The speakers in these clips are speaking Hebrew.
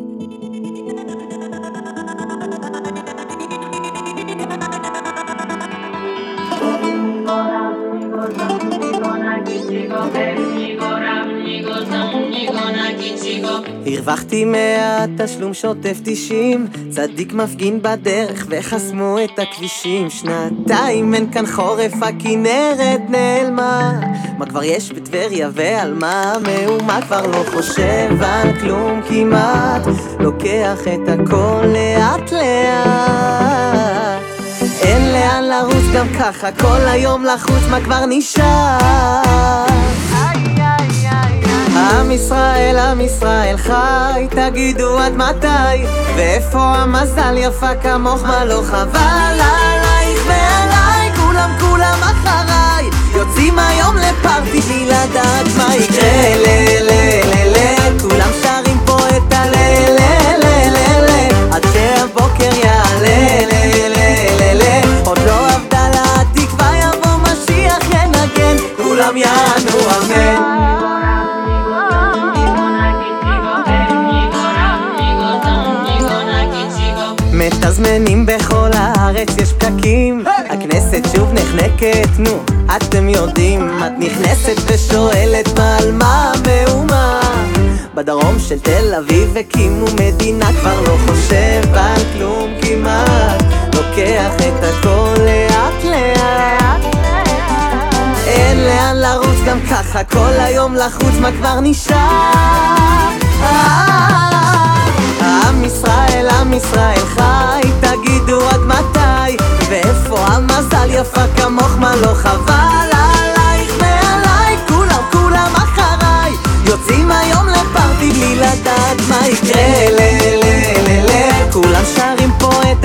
הרווחתי מהתשלום שוטף 90, צדיק מפגין בדרך וחסמו את הכבישים. שנתיים אין כאן חורף, הכנרת נעלמה. מה כבר יש בטבריה ועל מה המהומה? כבר לא חושב על כלום כמעט, לוקח את הכל לאט לאט. אין לאן לרוץ גם ככה, כל היום לחוץ, מה כבר נשאר? עם ישראל, עם ישראל חי, תגידו עד מתי? ואיפה המזל יפה כמוך, מה לא חבל עלייך ועליי? כולם אחריי, יוצאים היום לפארטי בלי לדעת מה יקרה. כולם שרים פה את עד שהבוקר יעלה. עוד לא עבדה לה התקווה, יבוא משיח ינגן, כולם יענו אמן. מתזמנים בכל הארץ, יש פקקים, הכנסת שוב נחנקת, נו, אתם יודעים. את נכנסת ושואלת מה על מה המהומה? בדרום של תל אביב הקימו מדינה, כבר לא חושב על כלום כמעט, לוקח את הכל לאט לאט. אין לאן לרוץ גם ככה, כל היום לחוץ, מה כבר נשאר? עם ישראל, עם ישראל חי, תגידו עד מתי? ואיפה המזל יפה כמוך, מה לא חבל עלייך ועליי? כולם אחריי, יוצאים היום לפארטי בלי לדעת מה יקרה. כולם שרים פה את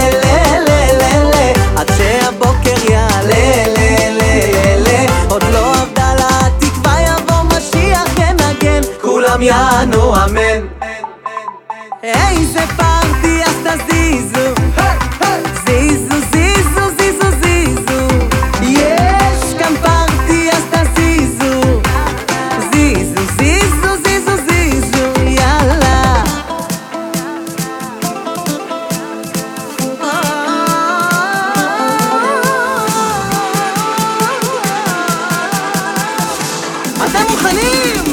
עד שהבוקר יעלה. עוד לא עבדה לה התקווה, יבוא משיח ינגן, כולם יענו אמן. איזה פארטי, אז תזיזו, זיזו, זיזו, זיזו, זיזו. יש כאן פארטי, אז תזיזו, זיזו, זיזו, זיזו, זיזו, יאללה. אתם מוכנים?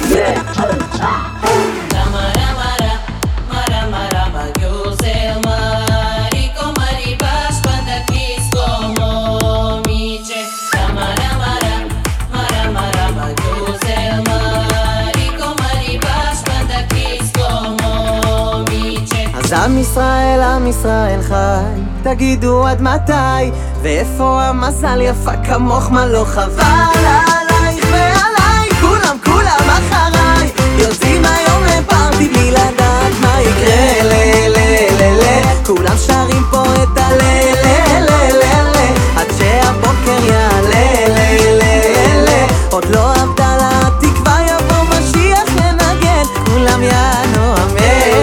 אז עם ישראל חי, תגידו עד מתי? ואיפה המזל יפה כמוך, מה לא חבל עלייך ועליי? כולם אחריי, יוצאים היום לפארטי בלי לדעת מה יקרה. כולם שרים פה את עד שהבוקר יעלה. עוד לא עבדה לה התקווה, יבוא משיח ינגן, כולם יענו אמן.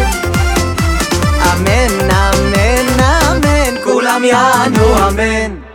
אמן, אמן, אמן, כולם יענו אמן.